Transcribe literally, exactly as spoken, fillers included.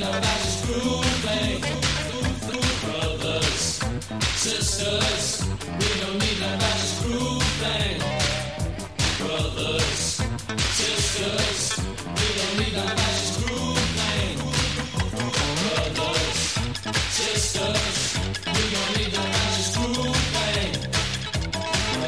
a fascist groove thing. Brothers, sisters, we don't need a fascist groove thing. Brothers, sisters, we don't need a fascist